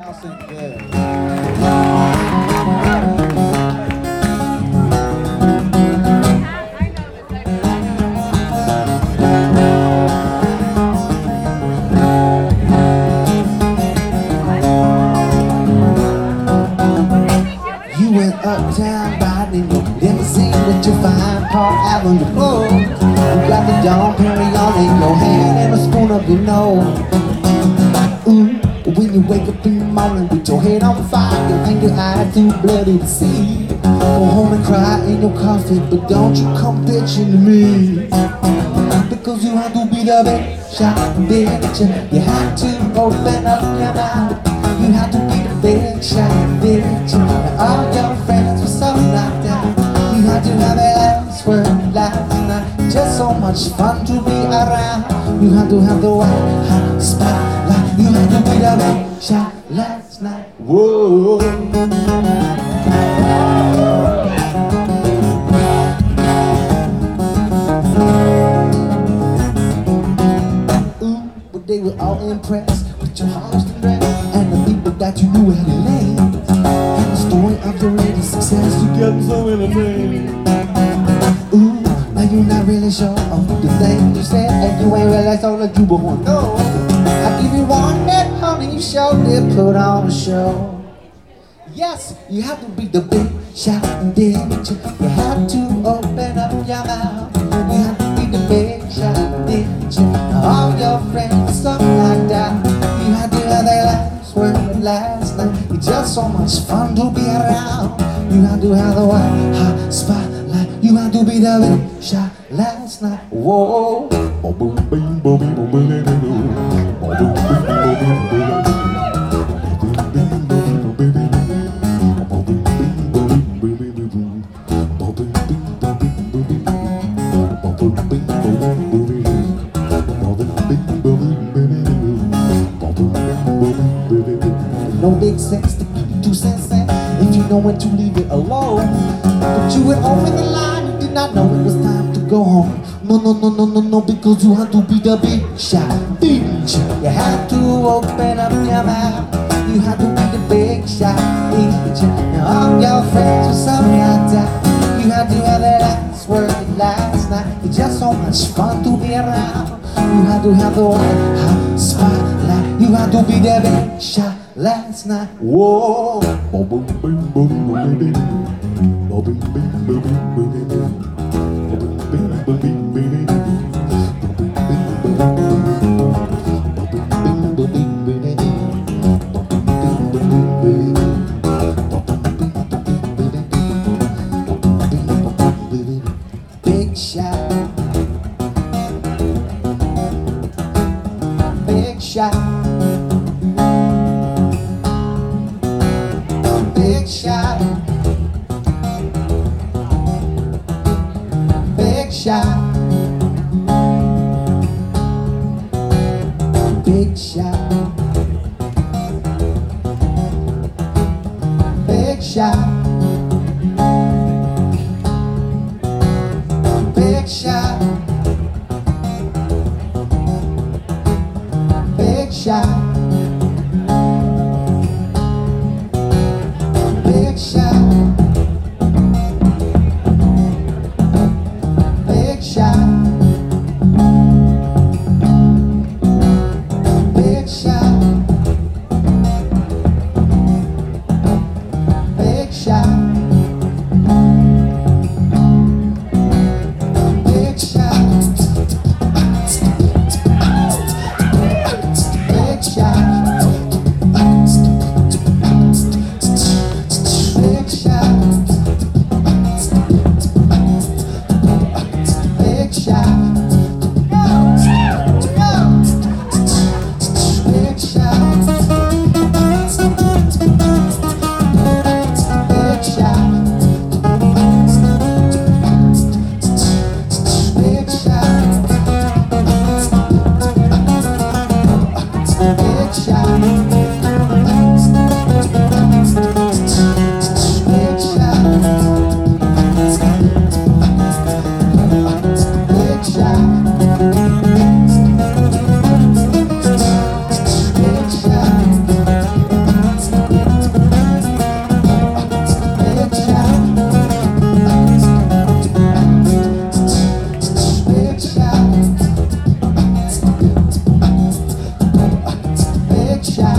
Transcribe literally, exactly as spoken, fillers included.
Uptown riding your limousine with your fine car out on your floor. You got the Dom Perignon in your hand and a spoon up your nose. Ooh, when you wake up in the morning with your head on fire and your eyes too bloody to see, go home and cry in your coffee, but don't you come bitching to me, because you have to be the big shot bitch. You have to open up your mouth. You have to be the big shot bitch. All your friends were so knocked out. You had to have a last word last night. Just so much fun to be around. You had to have the white hot spotlight. You had to be the big shot last night. Whoa. Ooh, but they were all impressed with your Hollister dress and the people that you knew had laid. And the story of your latest success, you kept so entertaining. Ooh, now you're not really sure of the thing you said, and you ain't really so that you were one. No, I give you one that honey, you sure did put on a show. Yes, you have to be the big shot bitch. You have to open up your mouth. You have to be the big shot bitch. All your friends, something like that. You had to have that last word last night. It's just so much fun to be around. You had to have the white hot spotlight. You had to be the big shot last night. Whoa. No big sense to keep two cents in if you know when to leave it alone. But you went over the line, you did not know it was time to go home. No, no, no, no, no, no, because you had to be the big shot bitch. You had to open up your mouth. You had to be the big shot bitch. Now all your friends were so knocked out. You had to have that last word last night. It's just so much fun to be around. You had to have the white hot spotlight. You had to be the big shot last night. Whoa. Big shot. Big shot. Big shot. Big shot. Big shot. Big shot. Big shot. Big shot. Big shot. Big shot. Big shot. Big shot. Big shot. Big shot. Big shot. Big shot. Go, go. Big shot. Big shot. Big shot. Big shot. Big shot. Big shot. Big shot. get shy.